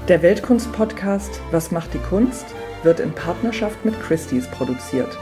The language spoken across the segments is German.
Der Weltkunst-Podcast Was macht die Kunst? Wird in Partnerschaft mit Christie's produziert.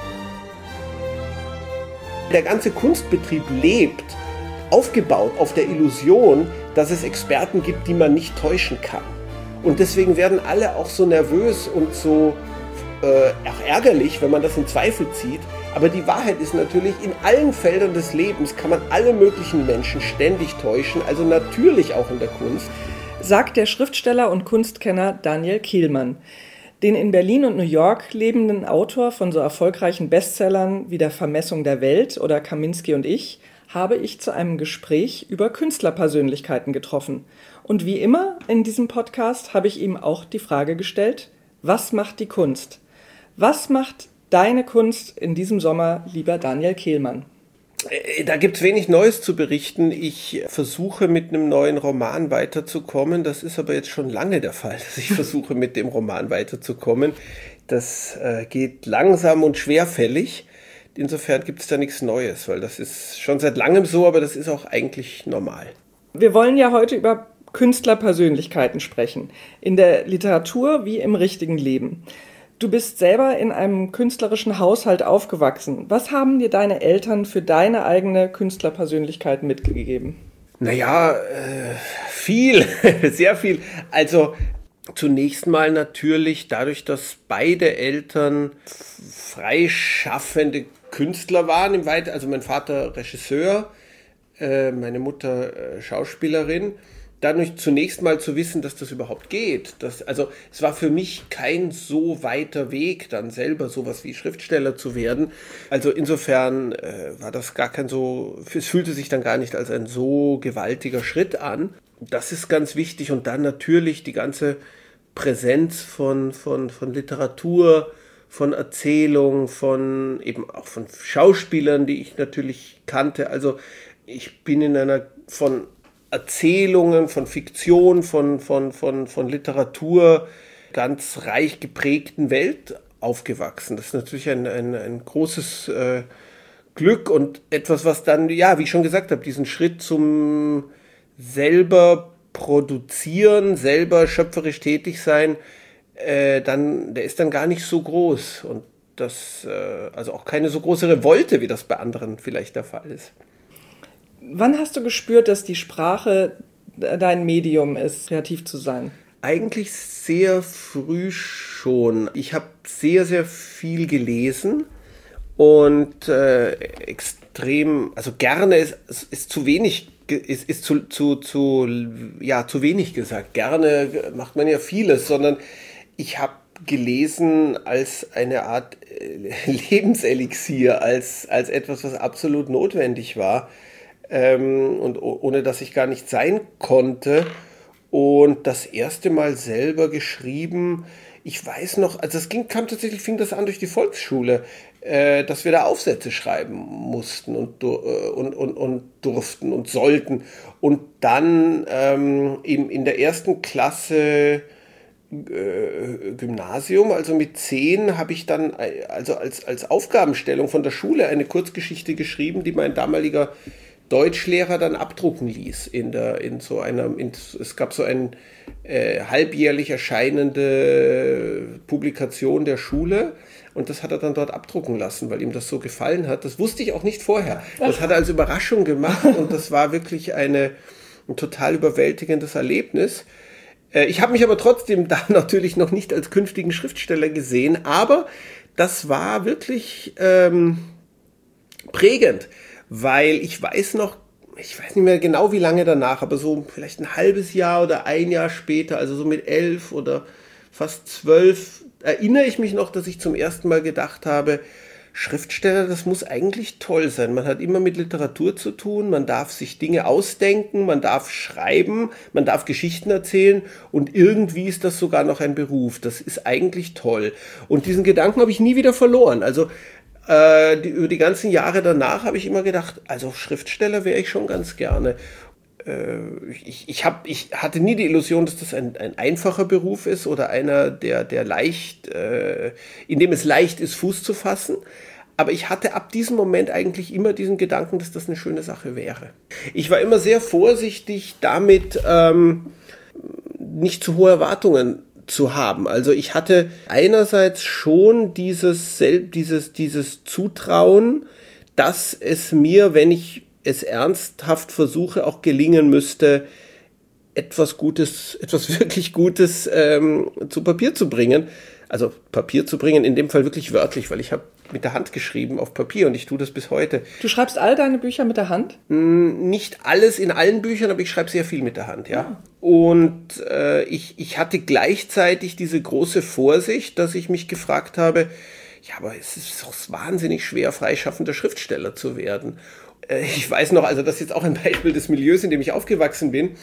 Der ganze Kunstbetrieb lebt, aufgebaut auf der Illusion, dass es Experten gibt, die man nicht täuschen kann. Und deswegen werden alle auch so nervös und so auch ärgerlich, wenn man das in Zweifel zieht. Aber die Wahrheit ist natürlich, in allen Feldern des Lebens kann man alle möglichen Menschen ständig täuschen, also natürlich auch in der Kunst. Sagt der Schriftsteller und Kunstkenner Daniel Kehlmann. Den in Berlin und New York lebenden Autor von so erfolgreichen Bestsellern wie Der Vermessung der Welt oder Kaminski und ich habe ich zu einem Gespräch über Künstlerpersönlichkeiten getroffen. Und wie immer in diesem Podcast habe ich ihm auch die Frage gestellt, was macht die Kunst? Was macht deine Kunst in diesem Sommer, lieber Daniel Kehlmann? Da gibt es wenig Neues zu berichten. Ich versuche mit einem neuen Roman weiterzukommen. Das ist aber jetzt schon lange der Fall, dass ich versuche mit dem Roman weiterzukommen. Das geht langsam und schwerfällig. Insofern gibt es da nichts Neues, weil das ist schon seit langem so, aber das ist auch eigentlich normal. Wir wollen ja heute über Künstlerpersönlichkeiten sprechen. In der Literatur wie im richtigen Leben. Du bist selber in einem künstlerischen Haushalt aufgewachsen. Was haben dir deine Eltern für deine eigene Künstlerpersönlichkeit mitgegeben? Naja, viel, sehr viel. Also zunächst mal natürlich dadurch, dass beide Eltern freischaffende Künstler waren. Also mein Vater Regisseur, meine Mutter Schauspielerin. Dadurch zunächst mal zu wissen, dass das überhaupt geht. Also es war für mich kein so weiter Weg, dann selber sowas wie Schriftsteller zu werden. Also insofern war das gar kein es fühlte sich dann gar nicht als ein so gewaltiger Schritt an. Das ist ganz wichtig. Und dann natürlich die ganze Präsenz von Literatur, von Erzählung, eben auch von Schauspielern, die ich natürlich kannte. Also ich bin in einer von Erzählungen, von Fiktion, von Literatur ganz reich geprägten Welt aufgewachsen. Das ist natürlich ein großes Glück und etwas, was dann, ja, wie ich schon gesagt habe, diesen Schritt zum selber produzieren, selber schöpferisch tätig sein, der ist dann gar nicht so groß. Und das, also auch keine so große Revolte, wie das bei anderen vielleicht der Fall ist. Wann hast du gespürt, dass die Sprache dein Medium ist, kreativ zu sein? Eigentlich sehr früh schon. Ich habe sehr, sehr viel gelesen und extrem, also gerne ist zu wenig, ist zu wenig gesagt. Gerne macht man ja vieles, sondern ich habe gelesen als eine Art Lebenselixier, als etwas, was absolut notwendig war. Und ohne dass ich gar nicht sein konnte. Und das erste Mal selber geschrieben, ich weiß noch, also fing das an durch die Volksschule, dass wir da Aufsätze schreiben mussten und durften und sollten. Und dann in der ersten Klasse Gymnasium, also mit 10, habe ich dann also als Aufgabenstellung von der Schule eine Kurzgeschichte geschrieben, die mein damaliger Deutschlehrer dann abdrucken ließ. Es gab so eine halbjährlich erscheinende Publikation der Schule und das hat er dann dort abdrucken lassen, weil ihm das so gefallen hat. Das wusste ich auch nicht vorher. Das hat er als Überraschung gemacht und das war wirklich ein total überwältigendes Erlebnis. Ich habe mich aber trotzdem da natürlich noch nicht als künftigen Schriftsteller gesehen, aber das war wirklich prägend. Weil ich weiß nicht mehr genau wie lange danach, aber so vielleicht ein halbes Jahr oder ein Jahr später, also so mit 11 oder fast 12, erinnere ich mich noch, dass ich zum ersten Mal gedacht habe, Schriftsteller, das muss eigentlich toll sein. Man hat immer mit Literatur zu tun, man darf sich Dinge ausdenken, man darf schreiben, man darf Geschichten erzählen und irgendwie ist das sogar noch ein Beruf. Das ist eigentlich toll. Und diesen Gedanken habe ich nie wieder verloren. Also über die ganzen Jahre danach habe ich immer gedacht, also Schriftsteller wäre ich schon ganz gerne. Ich hatte nie die Illusion, dass das ein einfacher Beruf ist oder einer, der leicht, in dem es leicht ist, Fuß zu fassen. Aber ich hatte ab diesem Moment eigentlich immer diesen Gedanken, dass das eine schöne Sache wäre. Ich war immer sehr vorsichtig damit, nicht zu hohe Erwartungen zu haben. Also ich hatte einerseits schon dieses Zutrauen, dass es mir, wenn ich es ernsthaft versuche, auch gelingen müsste, etwas wirklich Gutes zu Papier zu bringen. Also Papier zu bringen, in dem Fall wirklich wörtlich, weil ich habe mit der Hand geschrieben auf Papier und ich tue das bis heute. Du schreibst all deine Bücher mit der Hand? Nicht alles in allen Büchern, aber ich schreibe sehr viel mit der Hand, ja. Und ich hatte gleichzeitig diese große Vorsicht, dass ich mich gefragt habe, ja, aber es ist doch wahnsinnig schwer, freischaffender Schriftsteller zu werden. Ich weiß noch, also das ist jetzt auch ein Beispiel des Milieus, in dem ich aufgewachsen bin.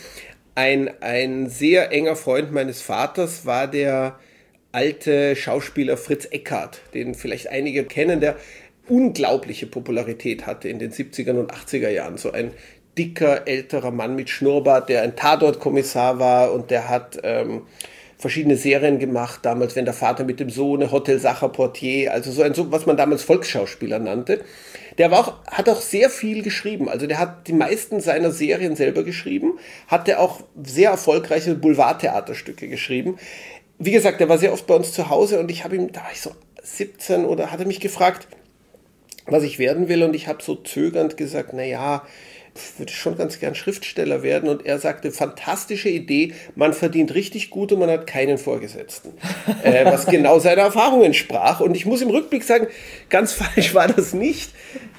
Ein sehr enger Freund meines Vaters war der alte Schauspieler Fritz Eckhardt, den vielleicht einige kennen, der unglaubliche Popularität hatte in den 70er und 80er Jahren. So ein dicker, älterer Mann mit Schnurrbart, der ein Tatortkommissar war und der hat verschiedene Serien gemacht, damals Wenn der Vater mit dem Sohn, Hotel Sacher Portier, also so was man damals Volksschauspieler nannte. Der hat auch sehr viel geschrieben, also der hat die meisten seiner Serien selber geschrieben, hatte auch sehr erfolgreiche Boulevardtheaterstücke geschrieben. Wie gesagt, der war sehr oft bei uns zu Hause und da war ich so 17 oder hat er mich gefragt, was ich werden will und ich habe so zögernd gesagt, naja, ich würde schon ganz gern Schriftsteller werden und er sagte, fantastische Idee, man verdient richtig gut und man hat keinen Vorgesetzten, was genau seiner Erfahrung entsprach und ich muss im Rückblick sagen, ganz falsch war das nicht.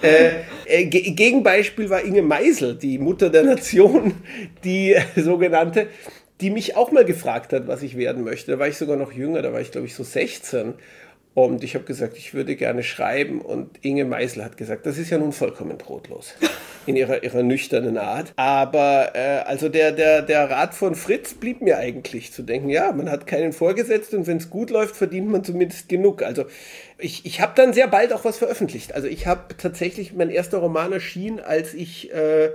Gegenbeispiel war Inge Meisel, die Mutter der Nation, die sogenannte, die mich auch mal gefragt hat, was ich werden möchte. Da war ich sogar noch jünger, da war ich glaube ich so 16 und ich habe gesagt, ich würde gerne schreiben und Inge Meisel hat gesagt, das ist ja nun vollkommen brotlos in ihrer nüchternen Art. Aber also der Rat von Fritz blieb mir eigentlich zu denken, ja, man hat keinen Vorgesetzten und wenn es gut läuft, verdient man zumindest genug. Also ich habe dann sehr bald auch was veröffentlicht. Also ich habe tatsächlich, mein erster Roman erschien, als ich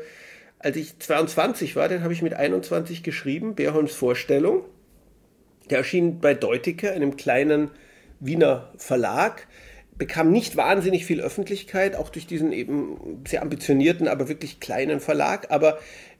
22 war, den habe ich mit 21 geschrieben, Beerholms Vorstellung. Der erschien bei Deutiker, einem kleinen Wiener Verlag, bekam nicht wahnsinnig viel Öffentlichkeit, auch durch diesen eben sehr ambitionierten, aber wirklich kleinen Verlag. Aber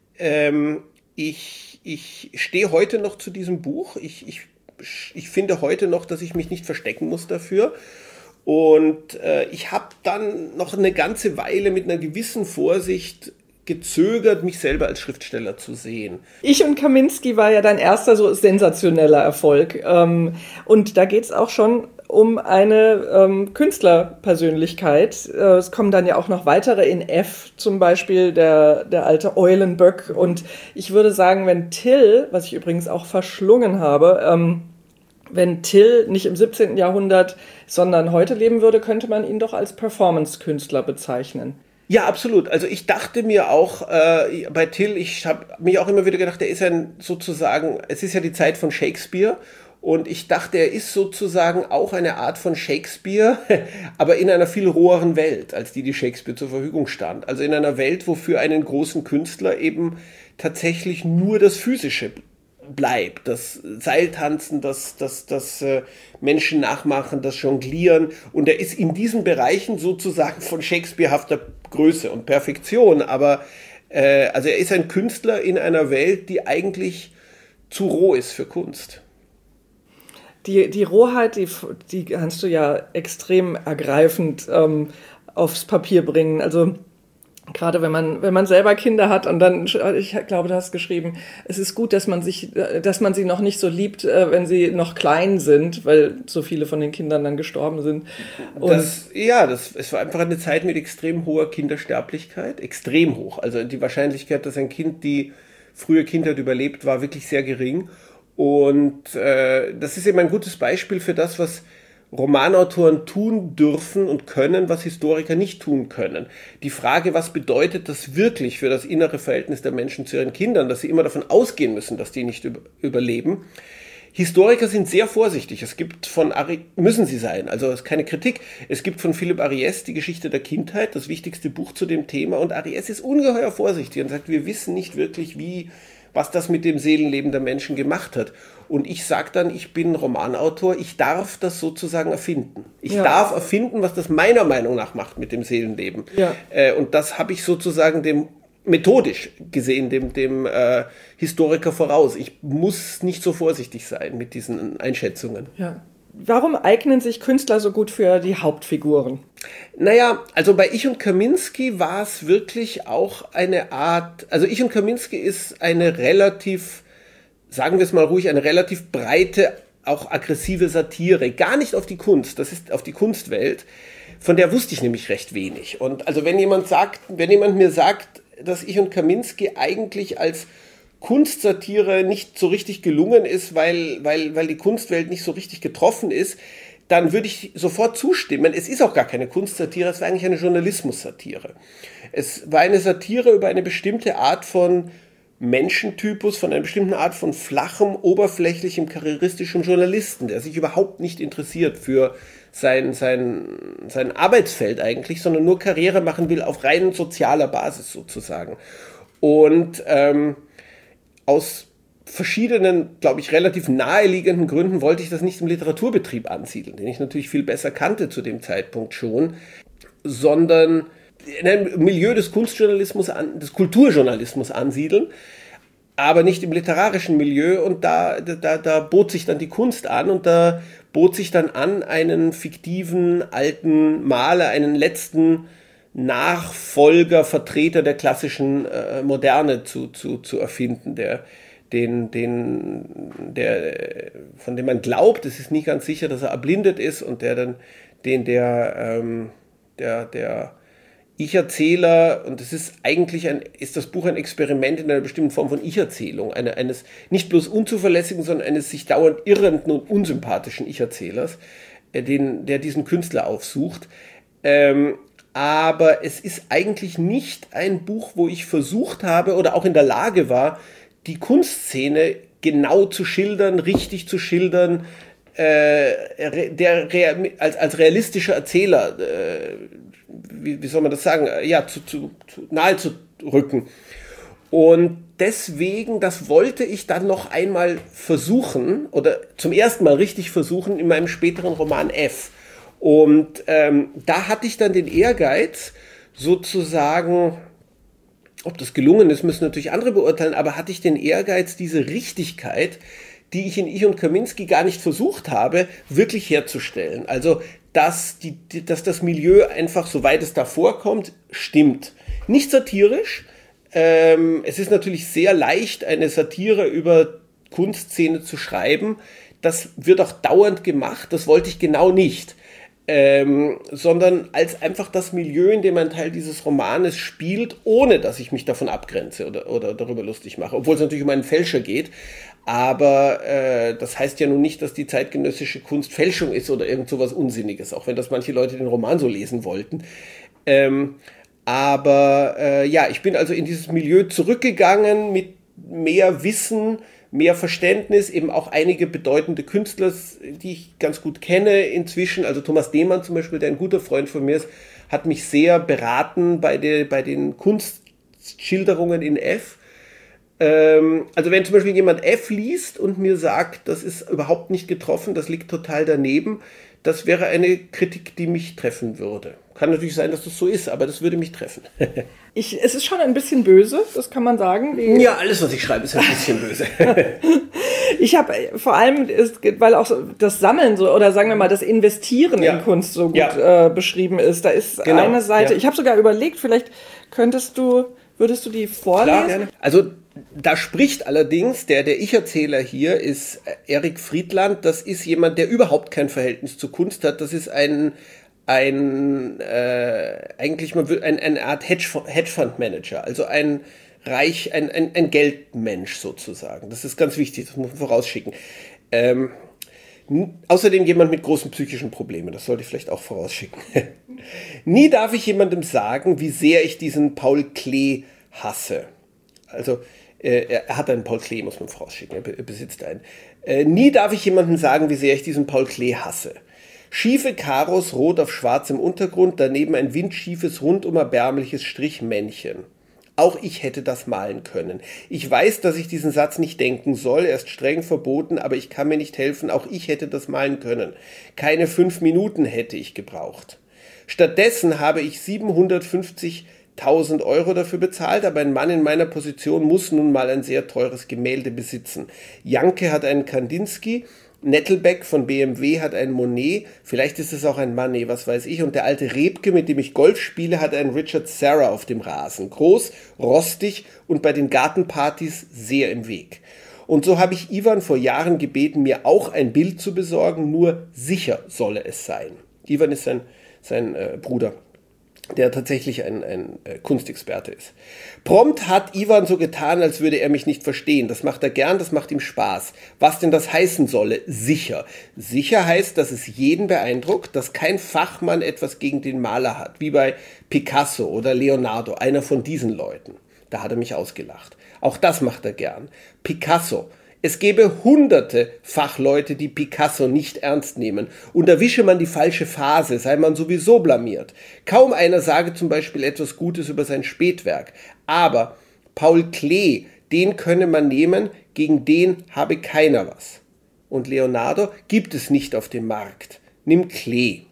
ich stehe heute noch zu diesem Buch. Ich finde heute noch, dass ich mich nicht verstecken muss dafür. Und ich habe dann noch eine ganze Weile mit einer gewissen Vorsicht gezögert, mich selber als Schriftsteller zu sehen. Ich und Kaminski war ja dein erster so sensationeller Erfolg. Und da geht es auch schon um eine Künstlerpersönlichkeit. Es kommen dann ja auch noch weitere in F, zum Beispiel der alte Eulenböck. Und ich würde sagen, wenn Till, was ich übrigens auch verschlungen habe, wenn Till nicht im 17. Jahrhundert, sondern heute leben würde, könnte man ihn doch als Performance-Künstler bezeichnen. Ja, absolut. Also ich dachte mir auch bei Till, ich habe mich auch immer wieder gedacht, er ist es ist ja die Zeit von Shakespeare und ich dachte, er ist sozusagen auch eine Art von Shakespeare, aber in einer viel roheren Welt, als die Shakespeare zur Verfügung stand. Also in einer Welt, wo für einen großen Künstler eben tatsächlich nur das Physische bleibt, das Seiltanzen, das Menschen nachmachen, das Jonglieren und er ist in diesen Bereichen sozusagen von Shakespearehafter Größe und Perfektion, aber also er ist ein Künstler in einer Welt, die eigentlich zu roh ist für Kunst. Die Rohheit, die kannst du ja extrem ergreifend aufs Papier bringen, also gerade wenn man selber Kinder hat und dann, ich glaube, du hast geschrieben, es ist gut, dass man sie noch nicht so liebt, wenn sie noch klein sind, weil so viele von den Kindern dann gestorben sind. Es war einfach eine Zeit mit extrem hoher Kindersterblichkeit, extrem hoch. Also die Wahrscheinlichkeit, dass ein Kind die frühe Kindheit überlebt, war wirklich sehr gering. Und das ist eben ein gutes Beispiel für das, was Romanautoren tun dürfen und können, was Historiker nicht tun können. Die Frage, was bedeutet das wirklich für das innere Verhältnis der Menschen zu ihren Kindern, dass sie immer davon ausgehen müssen, dass die nicht überleben. Historiker sind sehr vorsichtig. Es gibt müssen sie sein, also es ist keine Kritik. Es gibt von Philipp Ariès die Geschichte der Kindheit, das wichtigste Buch zu dem Thema. Und Ariès ist ungeheuer vorsichtig und sagt, wir wissen nicht wirklich, was das mit dem Seelenleben der Menschen gemacht hat. Und ich sage dann, ich bin Romanautor, ich darf das sozusagen erfinden. Ich darf erfinden, was das meiner Meinung nach macht mit dem Seelenleben. Ja. Und das habe ich sozusagen dem methodisch gesehen dem Historiker voraus. Ich muss nicht so vorsichtig sein mit diesen Einschätzungen. Ja. Warum eignen sich Künstler so gut für die Hauptfiguren? Naja, also bei Ich und Kaminski war es wirklich auch eine Art, also Ich und Kaminski ist eine relativ, sagen wir es mal ruhig, eine relativ breite, auch aggressive Satire. Gar nicht auf die Kunst, das ist auf die Kunstwelt. Von der wusste ich nämlich recht wenig. Und also wenn jemand mir sagt, dass Ich und Kaminski eigentlich als Kunstsatire nicht so richtig gelungen ist, weil die Kunstwelt nicht so richtig getroffen ist, dann würde ich sofort zustimmen. Es ist auch gar keine Kunstsatire, es war eigentlich eine Journalismussatire. Es war eine Satire über eine bestimmte Art von Menschentypus, von einer bestimmten Art von flachem, oberflächlichem, karrieristischem Journalisten, der sich überhaupt nicht interessiert für sein Arbeitsfeld eigentlich, sondern nur Karriere machen will auf rein sozialer Basis sozusagen. Und aus verschiedenen, glaube ich, relativ naheliegenden Gründen wollte ich das nicht im Literaturbetrieb ansiedeln, den ich natürlich viel besser kannte zu dem Zeitpunkt schon, sondern in einem Milieu des Kunstjournalismus, des Kulturjournalismus ansiedeln, aber nicht im literarischen Milieu. Und da bot sich dann die Kunst an und da bot sich dann an, einen fiktiven alten Maler, einen letzten Nachfolger, Vertreter der klassischen Moderne zu erfinden, von dem man glaubt, es ist nicht ganz sicher, dass er erblindet ist und der Ich-Erzähler, und es ist eigentlich ist das Buch ein Experiment in einer bestimmten Form von Ich-Erzählung, eines nicht bloß unzuverlässigen, sondern eines sich dauernd irrenden und unsympathischen Ich-Erzählers, der diesen Künstler aufsucht. Aber es ist eigentlich nicht ein Buch, wo ich versucht habe oder auch in der Lage war, die Kunstszene genau zu schildern, richtig zu schildern, als realistischer Erzähler, wie soll man das sagen, ja, nahe zu rücken. Und deswegen, das wollte ich dann noch einmal versuchen, oder zum ersten Mal richtig versuchen, in meinem späteren Roman F. Und da hatte ich dann den Ehrgeiz, sozusagen, ob das gelungen ist, müssen natürlich andere beurteilen, aber hatte ich den Ehrgeiz, diese Richtigkeit, die ich in Ich und Kaminski gar nicht versucht habe, wirklich herzustellen. Also, dass das Milieu einfach, soweit es da vorkommt, stimmt. Nicht satirisch. Es ist natürlich sehr leicht, eine Satire über Kunstszene zu schreiben. Das wird auch dauernd gemacht. Das wollte ich genau nicht. Sondern als einfach das Milieu, in dem ein Teil dieses Romanes spielt, ohne dass ich mich davon abgrenze oder darüber lustig mache. Obwohl es natürlich um einen Fälscher geht. Aber das heißt ja nun nicht, dass die zeitgenössische Kunst Fälschung ist oder irgend sowas Unsinniges, auch wenn das manche Leute den Roman so lesen wollten. Ja, ich bin also in dieses Milieu zurückgegangen mit mehr Wissen, mehr Verständnis, eben auch einige bedeutende Künstler, die ich ganz gut kenne inzwischen. Also Thomas Demann zum Beispiel, der ein guter Freund von mir ist, hat mich sehr beraten bei den Kunstschilderungen in F. Also wenn zum Beispiel jemand F liest und mir sagt, das ist überhaupt nicht getroffen, das liegt total daneben, das wäre eine Kritik, die mich treffen würde. Kann natürlich sein, dass das so ist, aber das würde mich treffen. Es ist schon ein bisschen böse, das kann man sagen. Ja, alles, was ich schreibe, ist ein bisschen böse. Ich habe vor allem, weil auch das Sammeln so, oder sagen wir mal das Investieren in Kunst so gut beschrieben ist. Da ist eine Seite, ich habe sogar überlegt, vielleicht würdest du die vorlesen? Klar, gerne. Also da spricht allerdings, der Ich-Erzähler hier ist Erik Friedland. Das ist jemand, der überhaupt kein Verhältnis zur Kunst hat. Das ist eigentlich eine Art Hedgefondsmanager, also ein Geldmensch sozusagen. Das ist ganz wichtig, das muss man vorausschicken. Außerdem jemand mit großen psychischen Problemen, das sollte ich vielleicht auch vorausschicken. Nie darf ich jemandem sagen, wie sehr ich diesen Paul Klee hasse. Also er hat einen Paul Klee, muss man vorausschicken, er besitzt einen. Nie darf ich jemandem sagen, wie sehr ich diesen Paul Klee hasse. Schiefe Karos, rot auf schwarzem Untergrund, daneben ein windschiefes, rundum erbärmliches Strichmännchen. Auch ich hätte das malen können. Ich weiß, dass ich diesen Satz nicht denken soll, er ist streng verboten, aber ich kann mir nicht helfen, auch ich hätte das malen können. Keine 5 Minuten hätte ich gebraucht. Stattdessen habe ich 750 1.000 € dafür bezahlt, aber ein Mann in meiner Position muss nun mal ein sehr teures Gemälde besitzen. Janke hat einen Kandinsky, Nettelbeck von BMW hat einen Monet, vielleicht ist es auch ein Manet, was weiß ich, und der alte Rebke, mit dem ich Golf spiele, hat einen Richard Serra auf dem Rasen. Groß, rostig und bei den Gartenpartys sehr im Weg. Und so habe ich Ivan vor Jahren gebeten, mir auch ein Bild zu besorgen, nur sicher solle es sein. Ivan ist sein Bruder, der tatsächlich ein Kunstexperte ist. Prompt hat Ivan so getan, als würde er mich nicht verstehen. Das macht er gern, das macht ihm Spaß. Was denn das heißen solle? Sicher. Sicher heißt, dass es jeden beeindruckt, dass kein Fachmann etwas gegen den Maler hat, wie bei Picasso oder Leonardo, einer von diesen Leuten. Da hat er mich ausgelacht. Auch das macht er gern. Picasso. Es gäbe hunderte Fachleute, die Picasso nicht ernst nehmen. Und erwische man die falsche Phase, sei man sowieso blamiert. Kaum einer sage zum Beispiel etwas Gutes über sein Spätwerk. Aber Paul Klee, den könne man nehmen, gegen den habe keiner was. Und Leonardo gibt es nicht auf dem Markt. Nimm Klee.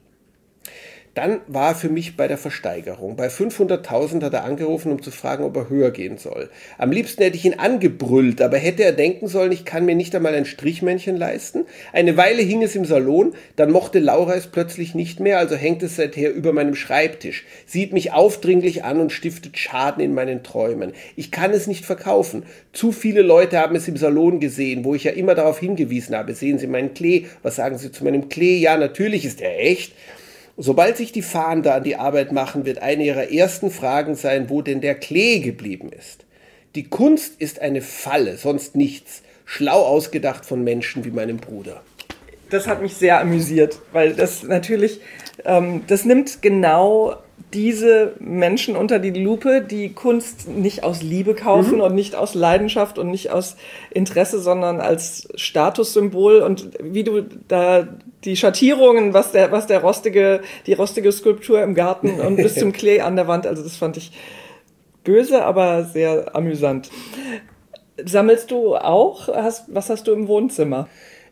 Dann war er für mich bei der Versteigerung. Bei 500.000 hat er angerufen, um zu fragen, ob er höher gehen soll. Am liebsten hätte ich ihn angebrüllt, aber hätte er denken sollen, ich kann mir nicht einmal ein Strichmännchen leisten. Eine Weile hing es im Salon, dann mochte Laura es plötzlich nicht mehr, also hängt es seither über meinem Schreibtisch, sieht mich aufdringlich an und stiftet Schaden in meinen Träumen. Ich kann es nicht verkaufen. Zu viele Leute haben es im Salon gesehen, wo ich ja immer darauf hingewiesen habe. Sehen Sie meinen Klee? Was sagen Sie zu meinem Klee? Ja, natürlich ist er echt. Sobald sich die Fahnder an die Arbeit machen, wird eine ihrer ersten Fragen sein, wo denn der Klee geblieben ist. Die Kunst ist eine Falle, sonst nichts. Schlau ausgedacht von Menschen wie meinem Bruder. Das hat mich sehr amüsiert, weil das natürlich, das nimmt genau diese Menschen unter die Lupe, die Kunst nicht aus Liebe kaufen und nicht aus Leidenschaft und nicht aus Interesse, sondern als Statussymbol. Und wie du da die Schattierungen, die rostige Skulptur im Garten und bis zum Klee an der Wand, also das fand ich böse, aber sehr amüsant. Sammelst du auch? Was hast du im Wohnzimmer?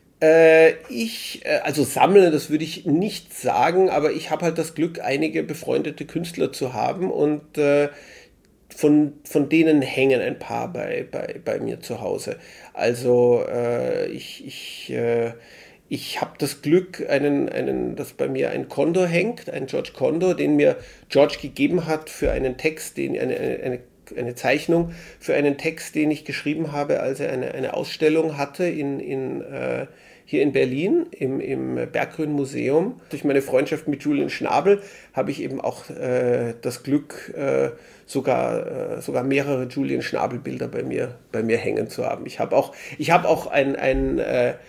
Also sammeln, das würde ich nicht sagen, aber ich habe halt das Glück, einige befreundete Künstler zu haben und von denen hängen ein paar bei mir zu Hause. Also ich habe das Glück, dass bei mir ein Condor hängt, ein George Condor, den mir George gegeben hat für einen Text, eine Zeichnung für einen Text, den ich geschrieben habe, als er eine Ausstellung hatte hier in Berlin im Berggruen Museum. Durch meine Freundschaft mit Julian Schnabel habe ich eben auch das Glück, sogar mehrere Julian Schnabel Bilder bei mir hängen zu haben. Ich habe auch ein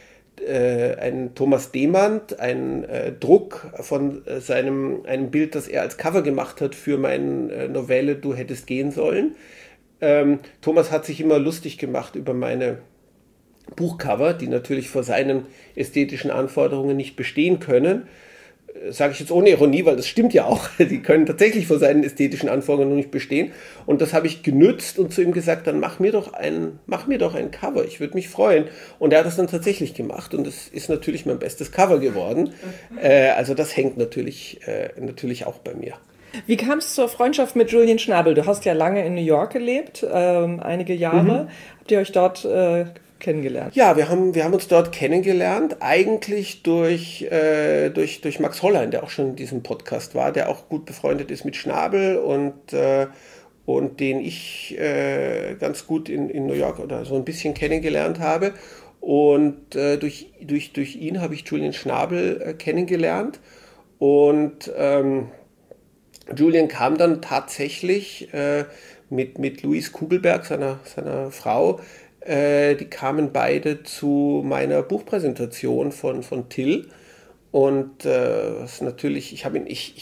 Thomas Demand, ein Druck von einem Bild, das er als Cover gemacht hat für meine Novelle Du hättest gehen sollen. Thomas hat sich immer lustig gemacht über meine Buchcover, die natürlich vor seinen ästhetischen Anforderungen nicht bestehen können. Sage ich jetzt ohne Ironie, weil das stimmt ja auch. Die können tatsächlich vor seinen ästhetischen Anforderungen nicht bestehen. Und das habe ich genützt und zu ihm gesagt, dann mach mir doch ein Cover. Ich würde mich freuen. Und er hat das dann tatsächlich gemacht und es ist natürlich mein bestes Cover geworden. Also das hängt natürlich auch bei mir. Wie kam es zur Freundschaft mit Julian Schnabel? Du hast ja lange in New York gelebt, einige Jahre. Habt ihr euch dort kennengelernt? Ja, wir haben uns dort kennengelernt, eigentlich durch Max Hollein, der auch schon in diesem Podcast war, der auch gut befreundet ist mit Schnabel und den ich ganz gut in New York oder so ein bisschen kennengelernt habe. Und durch ihn habe ich Julian Schnabel kennengelernt und Julian kam dann tatsächlich mit Louise Kugelberg, seiner Frau, die kamen beide zu meiner Buchpräsentation von Till und was natürlich, ich war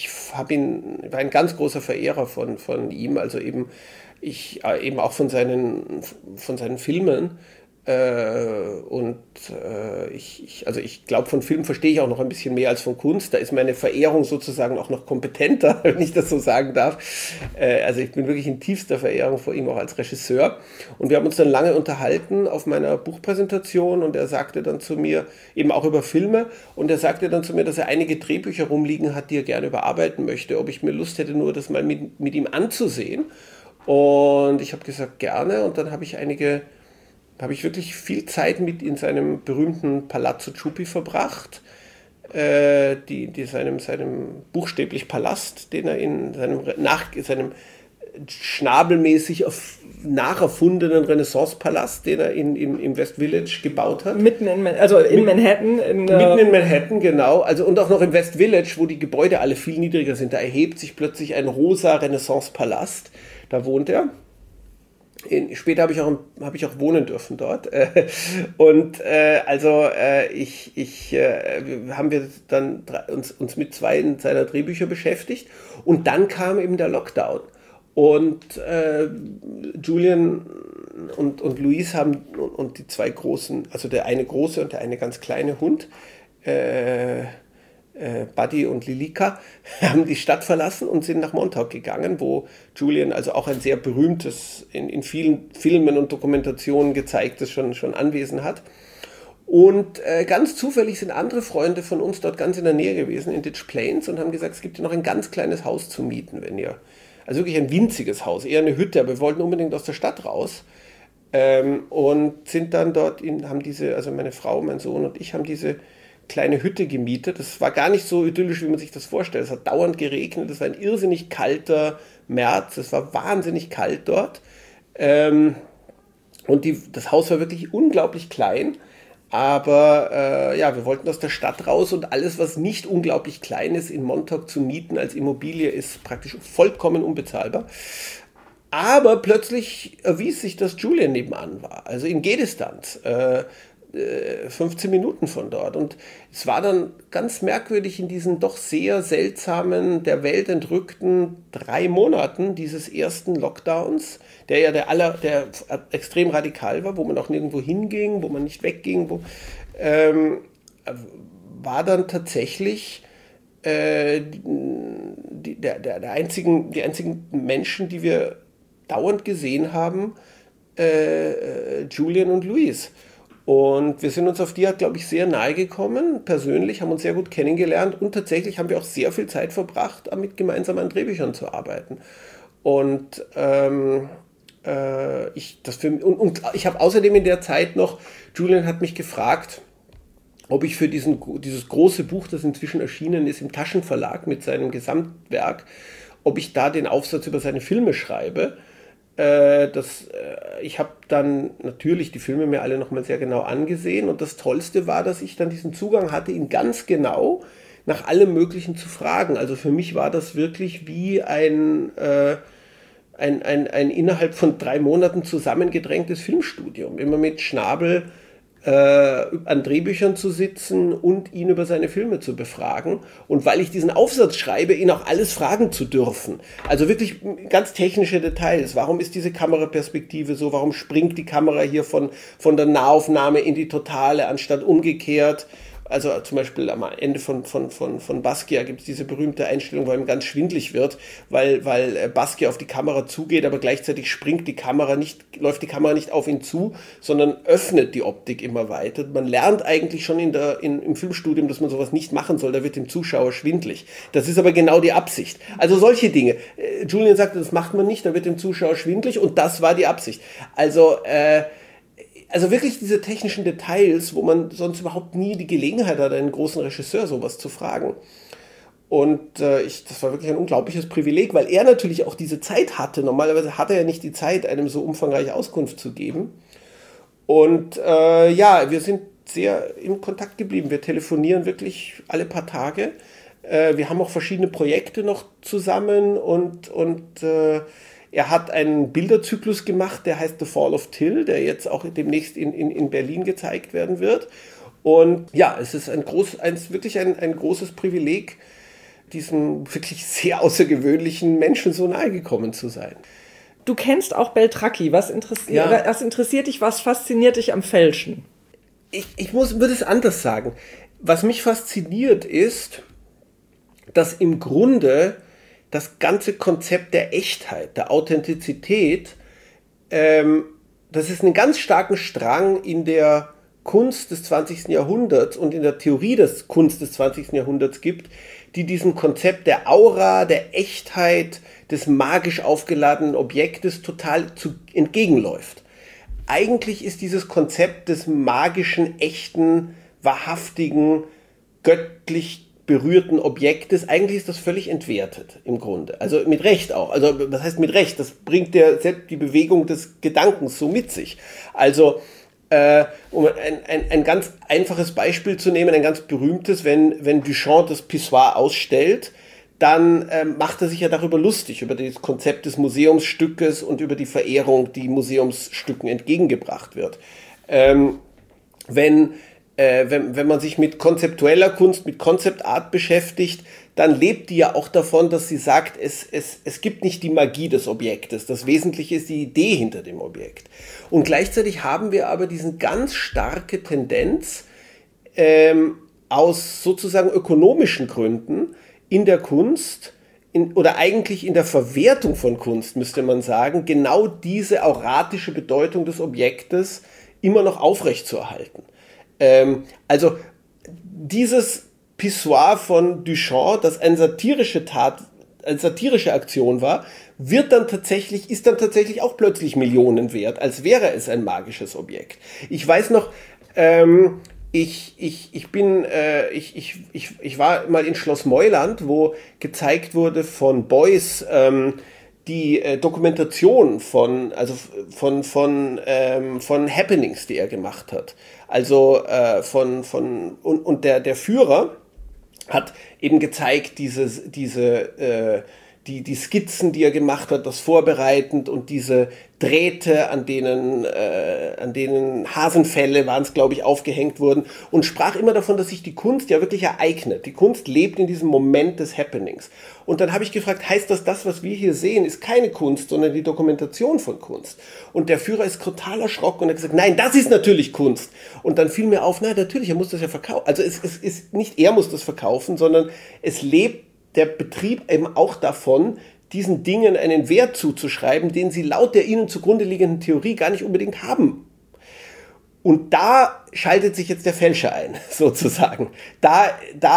ein ganz großer Verehrer von ihm, also eben auch von seinen Filmen Ich glaube, von Film verstehe ich auch noch ein bisschen mehr als von Kunst. Da ist meine Verehrung sozusagen auch noch kompetenter, wenn ich das so sagen darf. Also ich bin wirklich in tiefster Verehrung vor ihm auch als Regisseur. Und wir haben uns dann lange unterhalten auf meiner Buchpräsentation und er sagte dann zu mir, eben auch über Filme, und er sagte dann zu mir, dass er einige Drehbücher rumliegen hat, die er gerne überarbeiten möchte, ob ich mir Lust hätte, nur das mal mit ihm anzusehen. Und ich habe gesagt, gerne. Und dann habe ich wirklich viel Zeit mit in seinem berühmten Palazzo Chuppi verbracht, seinem buchstäblich Palast, den er in seinem schnabelmäßig nacherfundenen Renaissance-Palast, den er im West Village gebaut hat. Mitten in Manhattan. Mitten in Manhattan, genau. Also, und auch noch im West Village, wo die Gebäude alle viel niedriger sind. Da erhebt sich plötzlich ein rosa Renaissance-Palast. Da wohnt er. Später habe ich auch wohnen dürfen dort. Haben wir dann uns mit 2 seiner Drehbücher beschäftigt. Und dann kam eben der Lockdown. Und Julian und Louise haben, und die 2 großen, also der eine große und der eine ganz kleine Hund, Buddy und Lilika, haben die Stadt verlassen und sind nach Montauk gegangen, wo Julian, also auch ein sehr berühmtes, in vielen Filmen und Dokumentationen gezeigtes schon Anwesen hat. Und ganz zufällig sind andere Freunde von uns dort ganz in der Nähe gewesen, in Ditch Plains, und haben gesagt, es gibt hier noch ein ganz kleines Haus zu mieten, also wirklich ein winziges Haus, eher eine Hütte, aber wir wollten unbedingt aus der Stadt raus. Und sind dann dort, also meine Frau, mein Sohn und ich haben diese kleine Hütte gemietet. Das war gar nicht so idyllisch, wie man sich das vorstellt. Es hat dauernd geregnet, es war ein irrsinnig kalter März, es war wahnsinnig kalt dort. Und das Haus war wirklich unglaublich klein, aber wir wollten aus der Stadt raus, und alles, was nicht unglaublich klein ist, in Montauk zu mieten als Immobilie, ist praktisch vollkommen unbezahlbar. Aber plötzlich erwies sich, dass Julian nebenan war, also in Gehdistanz. 15 Minuten von dort. Und es war dann ganz merkwürdig in diesen doch sehr seltsamen, der Welt entrückten 3 Monaten dieses ersten Lockdowns, der ja der extrem radikal war, wo man auch nirgendwo hinging, wo man nicht wegging, war dann tatsächlich die einzigen Menschen, die wir dauernd gesehen haben, Julian und Louise. Und wir sind uns auf die Art, glaube ich, sehr nahe gekommen, persönlich, haben uns sehr gut kennengelernt, und tatsächlich haben wir auch sehr viel Zeit verbracht, damit gemeinsam an Drehbüchern zu arbeiten. Und ich habe außerdem in der Zeit noch, Julian hat mich gefragt, ob ich für dieses große Buch, das inzwischen erschienen ist im Taschenverlag mit seinem Gesamtwerk, ob ich da den Aufsatz über seine Filme schreibe. Ich habe dann natürlich die Filme mir alle nochmal sehr genau angesehen, und das Tollste war, dass ich dann diesen Zugang hatte, ihn ganz genau nach allem Möglichen zu fragen. Also für mich war das wirklich wie ein innerhalb von 3 Monaten zusammengedrängtes Filmstudium. Immer mit Schnabel an Drehbüchern zu sitzen und ihn über seine Filme zu befragen. Und weil ich diesen Aufsatz schreibe, ihn auch alles fragen zu dürfen. Also wirklich ganz technische Details. Warum ist diese Kameraperspektive so? Warum springt die Kamera hier von der Nahaufnahme in die Totale anstatt umgekehrt? Also zum Beispiel am Ende von Basquiat gibt es diese berühmte Einstellung, wo ihm ganz schwindlig wird, weil Basquiat auf die Kamera zugeht, aber gleichzeitig läuft die Kamera nicht auf ihn zu, sondern öffnet die Optik immer weiter. Man lernt eigentlich schon im Filmstudium, dass man sowas nicht machen soll, da wird dem Zuschauer schwindlig. Das ist aber genau die Absicht. Also solche Dinge. Julian sagte, das macht man nicht, da wird dem Zuschauer schwindlig, und das war die Absicht. Also wirklich diese technischen Details, wo man sonst überhaupt nie die Gelegenheit hat, einen großen Regisseur sowas zu fragen. Und das war wirklich ein unglaubliches Privileg, weil er natürlich auch diese Zeit hatte. Normalerweise hat er ja nicht die Zeit, einem so umfangreiche Auskunft zu geben. Und wir sind sehr in Kontakt geblieben. Wir telefonieren wirklich alle paar Tage. Wir haben auch verschiedene Projekte noch zusammen, und er hat einen Bilderzyklus gemacht, der heißt The Fall of Till, der jetzt auch demnächst in Berlin gezeigt werden wird. Und ja, es ist wirklich ein großes Privileg, diesem wirklich sehr außergewöhnlichen Menschen so nahe gekommen zu sein. Du kennst auch Beltracchi. Was interessiert dich, was fasziniert dich am Fälschen? Ich würde es anders sagen. Was mich fasziniert ist, dass im Grunde das ganze Konzept der Echtheit, der Authentizität, dass es einen ganz starken Strang in der Kunst des 20. Jahrhunderts und in der Theorie des Kunst des 20. Jahrhunderts gibt, die diesem Konzept der Aura, der Echtheit, des magisch aufgeladenen Objektes total entgegenläuft. Eigentlich ist dieses Konzept des magischen, echten, wahrhaftigen, göttlich berührten Objektes, eigentlich ist das völlig entwertet im Grunde. Also mit Recht auch. Also was heißt mit Recht? Das bringt ja selbst die Bewegung des Gedankens so mit sich. Also um ein ganz einfaches Beispiel zu nehmen, ein ganz berühmtes, wenn Duchamp das Pissoir ausstellt, dann macht er sich ja darüber lustig, über das Konzept des Museumsstückes und über die Verehrung, die Museumsstücken entgegengebracht wird. Wenn man sich mit konzeptueller Kunst, mit Concept Art beschäftigt, dann lebt die ja auch davon, dass sie sagt, es gibt nicht die Magie des Objektes. Das Wesentliche ist die Idee hinter dem Objekt. Und gleichzeitig haben wir aber diese ganz starke Tendenz, aus sozusagen ökonomischen Gründen in der Kunst, oder eigentlich in der Verwertung von Kunst, müsste man sagen, genau diese auratische Bedeutung des Objektes immer noch aufrechtzuerhalten. Also dieses Pissoir von Duchamp, das eine satirische Aktion war, ist dann tatsächlich auch plötzlich Millionen wert, als wäre es ein magisches Objekt. Ich weiß noch, ich war mal in Schloss Meuland, wo gezeigt wurde von Beuys die Dokumentation von Happenings, die er gemacht hat. Also und der Führer hat eben gezeigt, die Skizzen, die er gemacht hat, das vorbereitend und diese Drähte, an denen Hasenfelle waren es, glaube ich, aufgehängt wurden, und sprach immer davon, dass sich die Kunst ja wirklich ereignet. Die Kunst lebt in diesem Moment des Happenings. Und dann habe ich gefragt, heißt das, was wir hier sehen, ist keine Kunst, sondern die Dokumentation von Kunst? Und der Führer ist total erschrocken und hat gesagt, nein, das ist natürlich Kunst. Und dann fiel mir auf, na natürlich, er muss das ja verkaufen. Also es ist nicht er muss das verkaufen, sondern es lebt der Betrieb eben auch davon, diesen Dingen einen Wert zuzuschreiben, den sie laut der ihnen zugrunde liegenden Theorie gar nicht unbedingt haben. Und da schaltet sich jetzt der Fälscher ein, sozusagen. Da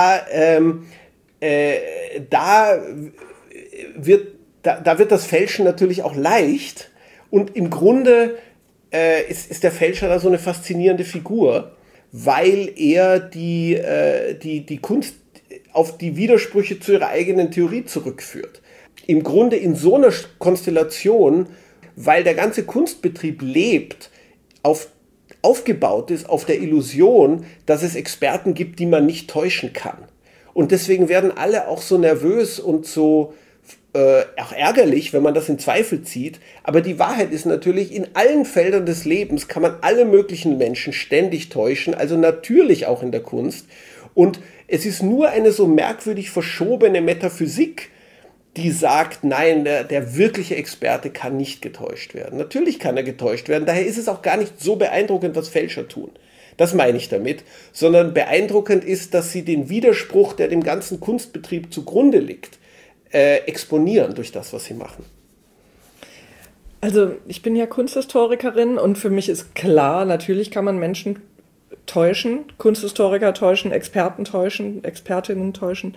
wird das Fälschen natürlich auch leicht, und im Grunde ist der Fälscher da so eine faszinierende Figur, weil er die Kunst auf die Widersprüche zu ihrer eigenen Theorie zurückführt. Im Grunde in so einer Konstellation, weil der ganze Kunstbetrieb lebt, aufgebaut ist auf der Illusion, dass es Experten gibt, die man nicht täuschen kann. Und deswegen werden alle auch so nervös und so auch ärgerlich, wenn man das in Zweifel zieht. Aber die Wahrheit ist natürlich, in allen Feldern des Lebens kann man alle möglichen Menschen ständig täuschen, also natürlich auch in der Kunst. Und es ist nur eine so merkwürdig verschobene Metaphysik, die sagt, nein, der wirkliche Experte kann nicht getäuscht werden. Natürlich kann er getäuscht werden, daher ist es auch gar nicht so beeindruckend, was Fälscher tun. Das meine ich damit, sondern beeindruckend ist, dass sie den Widerspruch, der dem ganzen Kunstbetrieb zugrunde liegt, exponieren durch das, was sie machen. Also ich bin ja Kunsthistorikerin und für mich ist klar, natürlich kann man Menschen täuschen, Kunsthistoriker täuschen, Experten täuschen, Expertinnen täuschen.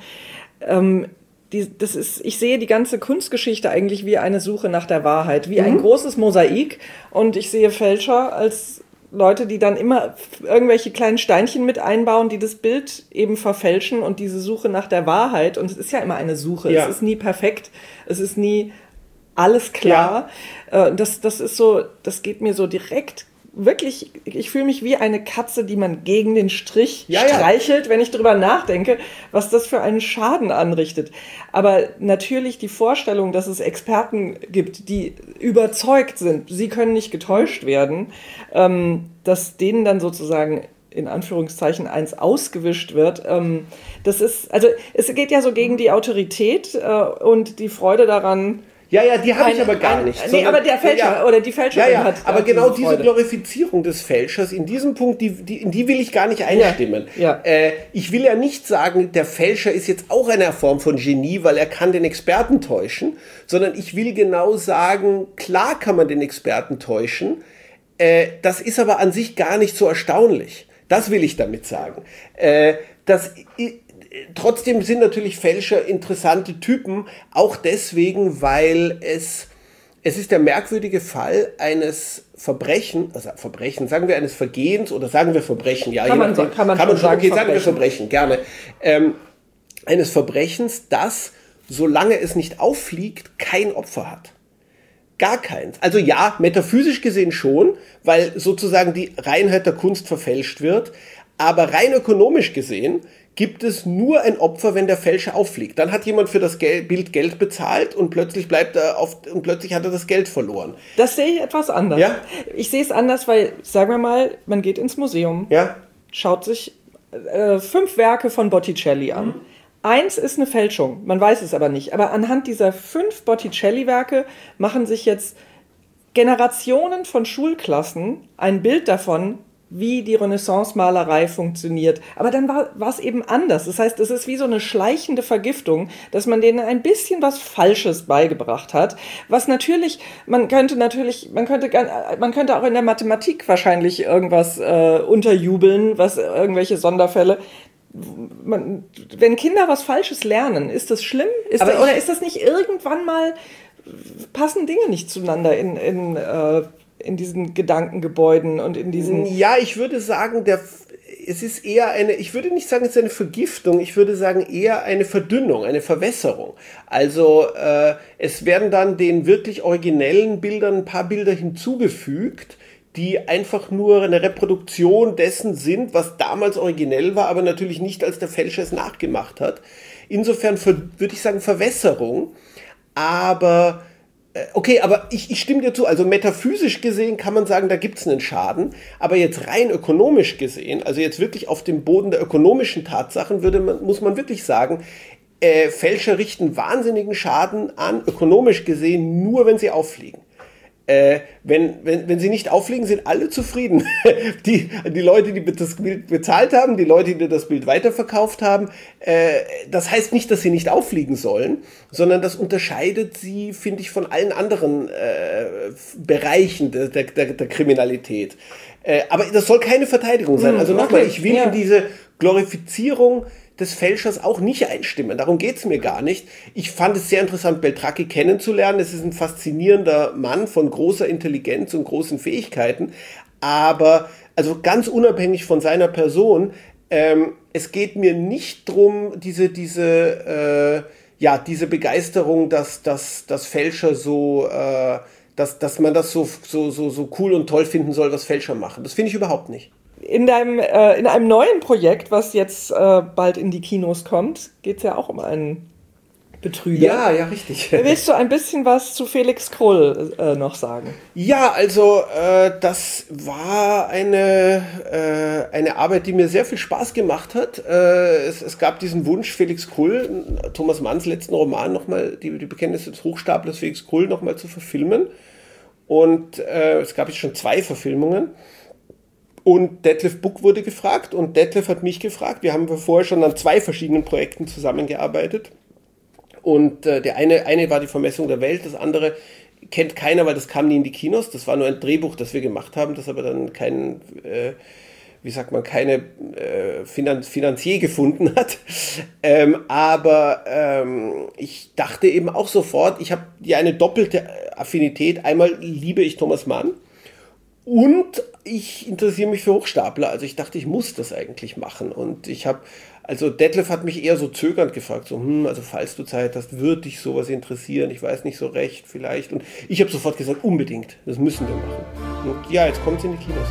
Ich sehe die ganze Kunstgeschichte eigentlich wie eine Suche nach der Wahrheit, wie ein großes Mosaik, und ich sehe Fälscher als Leute, die dann immer irgendwelche kleinen Steinchen mit einbauen, die das Bild eben verfälschen, und diese Suche nach der Wahrheit, und es ist ja immer eine Suche, ja. Es ist nie perfekt, es ist nie alles klar, ja. Das ist so, das geht mir so direkt, wirklich, ich fühle mich wie eine Katze, die man gegen den Strich streichelt, wenn ich drüber nachdenke, was das für einen Schaden anrichtet. Aber natürlich die Vorstellung, dass es Experten gibt, die überzeugt sind, sie können nicht getäuscht werden, dass denen dann sozusagen in Anführungszeichen eins ausgewischt wird, das ist, also es geht ja so gegen die Autorität und die Freude daran, Ja, die habe ich aber gar nicht. Nee, aber der Fälscher oder die Fälscherin hat. Aber genau diese Glorifizierung des Fälschers, in diesem Punkt, in die will ich gar nicht einstimmen. Ja. Ich will ja nicht sagen, der Fälscher ist jetzt auch eine Form von Genie, weil er kann den Experten täuschen, sondern ich will genau sagen, klar kann man den Experten täuschen, das ist aber an sich gar nicht so erstaunlich. Das will ich damit sagen. Trotzdem sind natürlich Fälscher interessante Typen, auch deswegen, weil es ist der merkwürdige Fall eines sagen wir eines Vergehens oder sagen wir Verbrechen, ja, kann man schon sagen, okay, sagen wir Verbrechen, gerne, eines Verbrechens, das, solange es nicht auffliegt, kein Opfer hat. Gar keins. Also ja, metaphysisch gesehen schon, weil sozusagen die Reinheit der Kunst verfälscht wird, aber rein ökonomisch gesehen gibt es nur ein Opfer, wenn der Fälscher auffliegt. Dann hat jemand für das Bild Geld bezahlt und plötzlich plötzlich hat er das Geld verloren. Das sehe ich etwas anders. Ja? Ich sehe es anders, weil, sagen wir mal, man geht ins Museum, schaut sich 5 Werke von Botticelli an. Eins ist eine Fälschung, man weiß es aber nicht. Aber anhand dieser 5 Botticelli-Werke machen sich jetzt Generationen von Schulklassen ein Bild davon, wie die Renaissance-Malerei funktioniert. Aber dann war es eben anders. Das heißt, es ist wie so eine schleichende Vergiftung, dass man denen ein bisschen was Falsches beigebracht hat. Was natürlich, man könnte auch in der Mathematik wahrscheinlich irgendwas unterjubeln, was irgendwelche Sonderfälle. Wenn Kinder was Falsches lernen, ist das schlimm? Oder ist das nicht irgendwann mal, passen Dinge nicht zueinander in diesen Gedankengebäuden und in diesen... Ja, ich würde sagen, es ist eher ich würde nicht sagen, es ist eine Vergiftung, ich würde sagen eher eine Verdünnung, eine Verwässerung. Also es werden dann den wirklich originellen Bildern ein paar Bilder hinzugefügt, die einfach nur eine Reproduktion dessen sind, was damals originell war, aber natürlich nicht, als der Fälscher es nachgemacht hat. Insofern würde ich sagen Verwässerung, aber... Okay, aber ich stimme dir zu, also metaphysisch gesehen kann man sagen, da gibt es einen Schaden, aber jetzt rein ökonomisch gesehen, also jetzt wirklich auf dem Boden der ökonomischen Tatsachen muss man wirklich sagen, Fälscher richten wahnsinnigen Schaden an, ökonomisch gesehen, nur wenn sie auffliegen. Wenn sie nicht auffliegen, sind alle zufrieden. Die Leute, die das Bild bezahlt haben, die Leute, die das Bild weiterverkauft haben. Das heißt nicht, dass sie nicht auffliegen sollen, sondern das unterscheidet sie, finde ich, von allen anderen Bereichen der Kriminalität. Aber das soll keine Verteidigung sein. Also nochmal, ich will in diese Glorifizierung des Fälschers auch nicht einstimmen. Darum geht's mir gar nicht. Ich fand es sehr interessant, Beltracchi kennenzulernen. Es ist ein faszinierender Mann von großer Intelligenz und großen Fähigkeiten. Aber, also ganz unabhängig von seiner Person, es geht mir nicht drum, diese Begeisterung, dass Fälscher so, dass man das so cool und toll finden soll, was Fälscher machen. Das finde ich überhaupt nicht. In einem neuen Projekt, was jetzt bald in die Kinos kommt, geht es ja auch um einen Betrüger. Ja, richtig. Willst du ein bisschen was zu Felix Krull noch sagen? Ja, also das war eine Arbeit, die mir sehr viel Spaß gemacht hat. Es gab diesen Wunsch, Felix Krull, Thomas Manns letzten Roman nochmal, die Bekenntnisse des Hochstaplers Felix Krull nochmal zu verfilmen. Und es gab jetzt schon 2 Verfilmungen. Und Detlef Buck wurde gefragt und Detlef hat mich gefragt. Wir haben vorher schon an 2 verschiedenen Projekten zusammengearbeitet. Und der eine war die Vermessung der Welt, das andere kennt keiner, weil das kam nie in die Kinos. Das war nur ein Drehbuch, das wir gemacht haben, das aber dann keine Finanzier gefunden hat. Ich dachte eben auch sofort, ich habe ja eine doppelte Affinität. Einmal liebe ich Thomas Mann. Und ich interessiere mich für Hochstapler, also ich dachte, ich muss das eigentlich machen. Und Detlef hat mich eher so zögernd gefragt, also falls du Zeit hast, würde dich sowas interessieren, ich weiß nicht so recht, vielleicht. Und ich habe sofort gesagt, unbedingt, das müssen wir machen. Und ja, jetzt kommt es in die Kinos.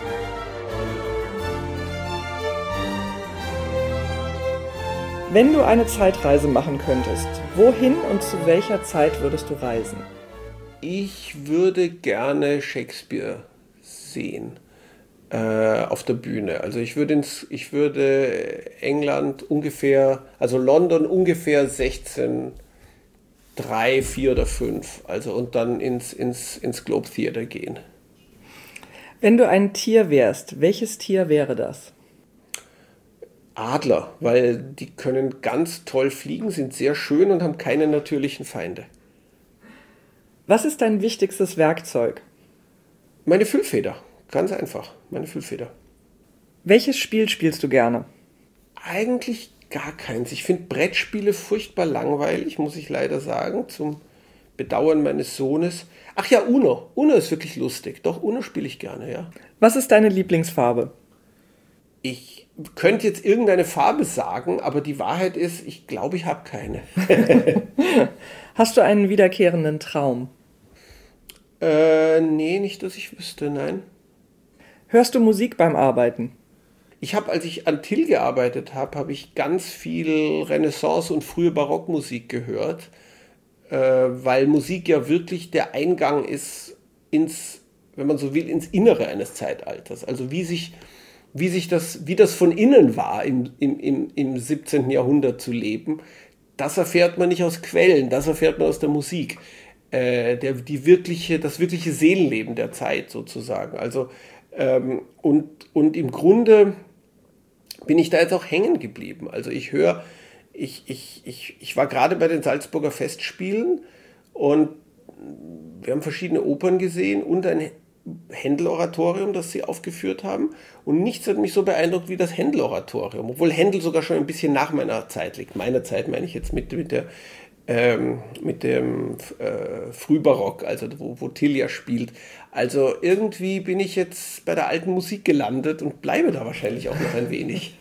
Wenn du eine Zeitreise machen könntest, wohin und zu welcher Zeit würdest du reisen? Ich würde gerne Shakespeare sehen auf der Bühne. Also ich würde England ungefähr, also London ungefähr 16 3, 4 oder 5. Also und dann ins Globe Theater gehen. Wenn du ein Tier wärst, welches Tier wäre das? Adler, weil die können ganz toll fliegen, sind sehr schön und haben keine natürlichen Feinde. Was ist dein wichtigstes Werkzeug? Meine Füllfeder, ganz einfach, meine Füllfeder. Welches Spiel spielst du gerne? Eigentlich gar keins. Ich finde Brettspiele furchtbar langweilig, muss ich leider sagen, zum Bedauern meines Sohnes. Ach ja, Uno. Uno ist wirklich lustig. Doch, Uno spiele ich gerne, ja. Was ist deine Lieblingsfarbe? Ich könnte jetzt irgendeine Farbe sagen, aber die Wahrheit ist, ich glaube, ich habe keine. Hast du einen wiederkehrenden Traum? Nee, nicht, dass ich wüsste, nein. Hörst du Musik beim Arbeiten? Ich habe, als ich an Till gearbeitet habe, habe ich ganz viel Renaissance- und frühe Barockmusik gehört, weil Musik ja wirklich der Eingang ist ins, wenn man so will, ins Innere eines Zeitalters. Also wie das von innen war, im 17. Jahrhundert zu leben, das erfährt man nicht aus Quellen, das erfährt man aus der Musik. Das wirkliche Seelenleben der Zeit sozusagen. Also und im Grunde bin ich da jetzt auch hängen geblieben. Also ich war gerade bei den Salzburger Festspielen und wir haben verschiedene Opern gesehen und ein Händel-Oratorium, das sie aufgeführt haben. Und nichts hat mich so beeindruckt wie das Händel-Oratorium, obwohl Händel sogar schon ein bisschen nach meiner Zeit liegt. Meiner Zeit meine ich jetzt mit dem Frühbarock, also wo Till spielt. Also irgendwie bin ich jetzt bei der alten Musik gelandet und bleibe da wahrscheinlich auch noch ein wenig.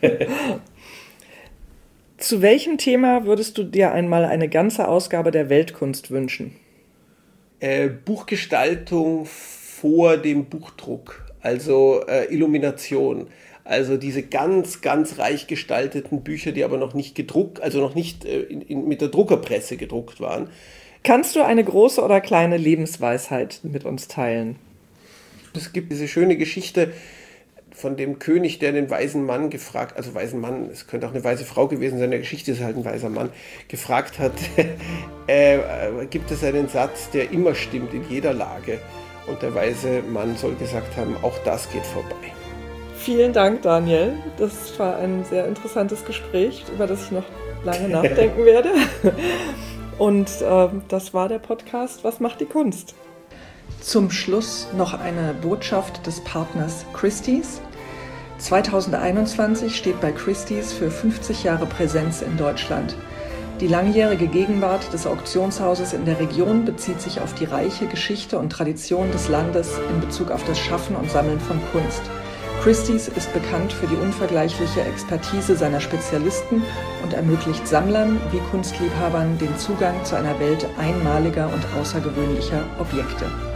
Zu welchem Thema würdest du dir einmal eine ganze Ausgabe der Weltkunst wünschen? Buchgestaltung vor dem Buchdruck, also Illumination. Also diese ganz, ganz reich gestalteten Bücher, die aber noch nicht gedruckt, also noch nicht mit der Druckerpresse gedruckt waren. Kannst du eine große oder kleine Lebensweisheit mit uns teilen? Es gibt diese schöne Geschichte von dem König, der den weisen Mann gefragt, also weisen Mann, es könnte auch eine weise Frau gewesen sein, in der Geschichte ist halt ein weiser Mann, gefragt hat, gibt es einen Satz, der immer stimmt in jeder Lage? Und der weise Mann soll gesagt haben, auch das geht vorbei. Vielen Dank, Daniel. Das war ein sehr interessantes Gespräch, über das ich noch lange nachdenken werde. Und das war der Podcast Was macht die Kunst? Zum Schluss noch eine Botschaft des Partners Christie's. 2021 steht bei Christie's für 50 Jahre Präsenz in Deutschland. Die langjährige Gegenwart des Auktionshauses in der Region bezieht sich auf die reiche Geschichte und Tradition des Landes in Bezug auf das Schaffen und Sammeln von Kunst. Christie's ist bekannt für die unvergleichliche Expertise seiner Spezialisten und ermöglicht Sammlern wie Kunstliebhabern den Zugang zu einer Welt einmaliger und außergewöhnlicher Objekte.